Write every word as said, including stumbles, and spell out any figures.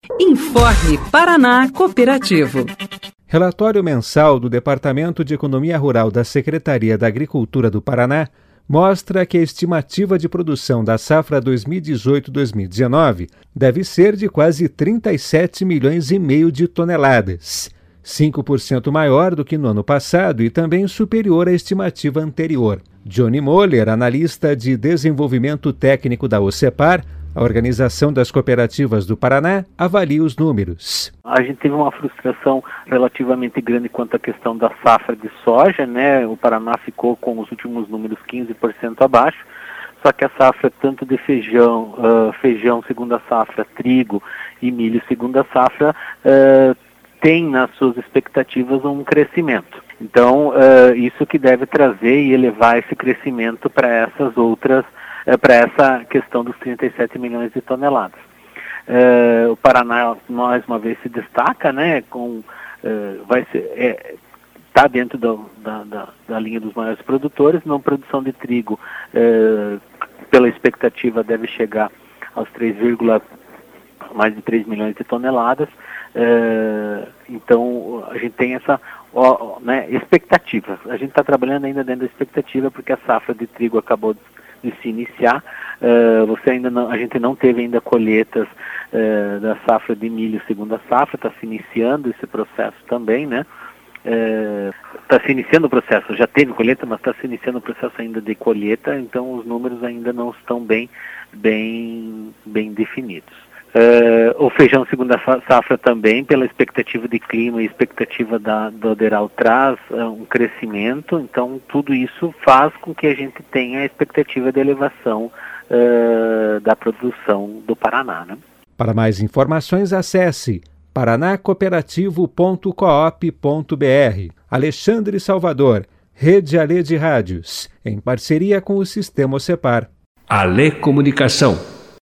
Informe Paraná Cooperativo. Relatório mensal do Departamento de Economia Rural da Secretaria da Agricultura do Paraná mostra que a estimativa de produção da safra dois mil e dezoito dois mil e dezenove deve ser de quase trinta e sete milhões e meio de toneladas, cinco por cento maior do que no ano passado e também superior à estimativa anterior. Johnny Moller, analista de desenvolvimento técnico da OCEPAR, a Organização das Cooperativas do Paraná, avalia os números. A gente teve uma frustração relativamente grande quanto à questão da safra de soja, né? O Paraná ficou com os últimos números quinze por cento abaixo, só que a safra tanto de feijão, uh, feijão segunda safra, trigo e milho segunda safra, uh, tem nas suas expectativas um crescimento. Então, uh, isso que deve trazer e elevar esse crescimento para essas outras para essa questão dos trinta e sete milhões de toneladas. Uh, o Paraná, mais uma vez, se destaca, né, com, uh, vai ser, é, tá dentro do, da, da, da linha dos maiores produtores. Na produção de trigo, uh, pela expectativa, deve chegar aos três, mais de três milhões de toneladas. Uh, então, a gente tem essa ó, né, expectativa. A gente está trabalhando ainda dentro da expectativa, porque a safra de trigo acabou de de se iniciar. Uh, você ainda não, a gente não teve ainda colheitas uh, da safra de milho segunda safra, está se iniciando esse processo também, né? Está uh, se iniciando o processo, já teve colheita, mas está se iniciando o processo ainda de colheita, então os números ainda não estão bem, bem, bem definidos. Uh, o feijão segunda safra também, pela expectativa de clima e expectativa da, do Oderal, traz uh, um crescimento, então tudo isso faz com que a gente tenha a expectativa de elevação uh, da produção do Paraná, né? Para mais informações, acesse paraná cooperativo ponto coop ponto br. Alexandre Salvador, Rede Alê de Rádios, em parceria com o Sistema OCEPAR. Alê Comunicação.